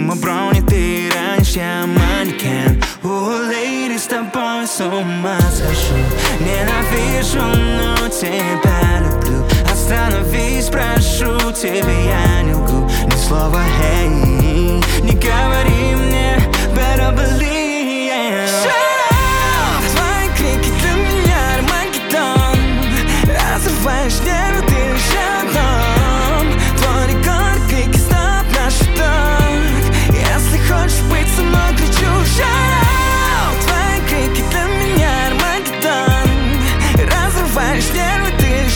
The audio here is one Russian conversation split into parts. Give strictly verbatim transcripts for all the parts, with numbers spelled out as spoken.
Мимо брони ты раньше, я манекен. О, леди, с тобой с ума схожу. Ненавижу, но тебя люблю. Остановись, прошу тебя, я не лгу. Ни слова, эй, не говори мне, better believe, yeah. Shut up! Твои крики для меня Армагеддон. Разрываешь нервы, ты лишь твой рекорд, крики, стоп, наш итог. Если хочешь быть со мной, кричу shut up! Твои крики для меня Армагеддон. Разрываешь нервы, ты лишь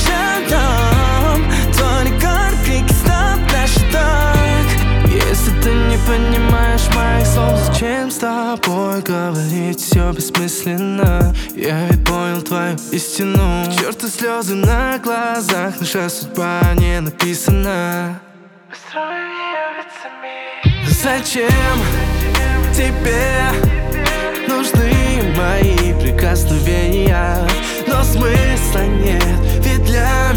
твой рекорд, крики, стоп, наш итог. Если ты не понимаешь моих слов, зачем с тобой говорить, все бессмысленно. Я ведь понял твою истину. К черту слезы на глазах, наша судьба не написана. Зачем тебе нужны мои прикосновения? Но смысла нет, ведь для